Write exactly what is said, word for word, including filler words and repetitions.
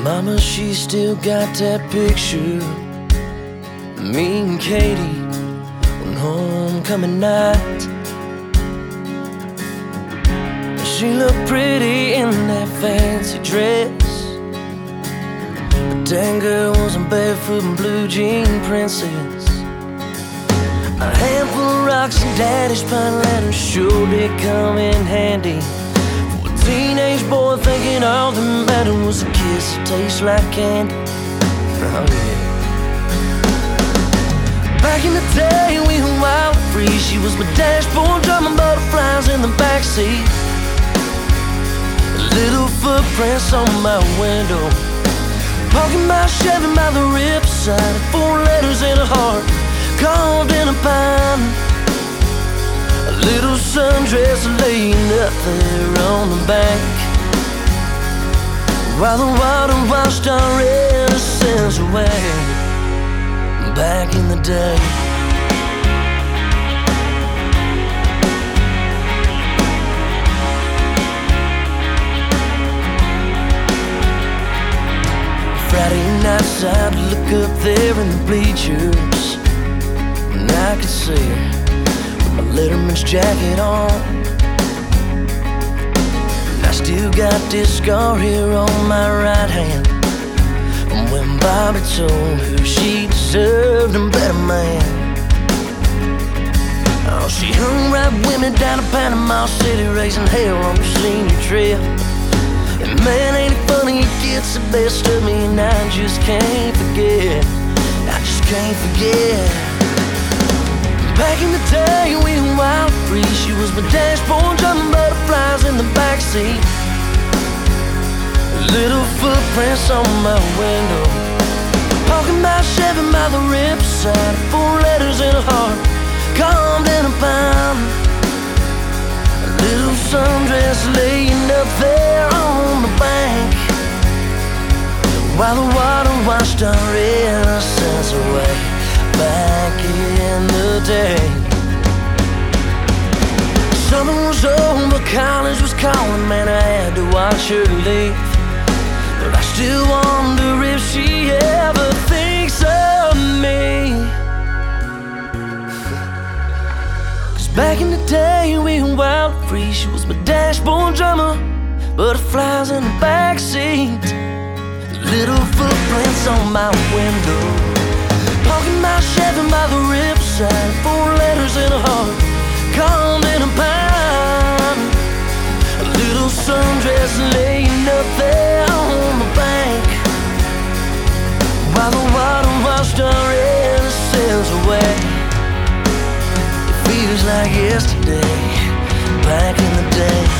Mama, she still got that picture of me and Katie on homecoming night. She looked pretty in that fancy dress, but dang girl wasn't barefoot and blue jean princess. A handful of rocks and daddy's pine lanterns sure did come in handy for a teenage boy thinking all that mattered was a kiss that tastes like candy. Oh yeah. Back in the day we were wild and free. She was my dashboard, drumming butterflies in the backseat. Little footprints on my window, parking my Chevy by the riverside. Four letters in a heart carved in a pine. A little sundress laying up there on the bank, while the water washed our innocence away. Back in the day, Friday nights I'd look up there in the bleachers, and I could see her with my Letterman's jacket on. And I still got this scar here on my right hand from when Bobby told her she deserved a better man. Oh, she hung right with me down to Panama City, raising hell on the senior trip. And man, ain't it funny, it gets the best of me, and I just can't forget, I just can't forget. Back in the day we were wild free. She was my dashboard, drumming butterflies in the backseat. Little footprints on my window, parking my Chevy by the riverside. Four letters in a heart carved in a pine. A little sundress laying up there on the bank, while the water washed our innocence away. Back in the day, summer was over, college was calling. Man, I had to watch her leave, but I still wonder if she ever thinks of me. 'Cause back in the day we were wild and free. She was my dashboard drummer, butterflies in the backseat. Little footprints on my window, parking my Chevy by the riverside. Four letters in a heart carved in a pine. A little sundress laying up there on the bank, while the water washed our innocence away. It feels like yesterday, back in the day.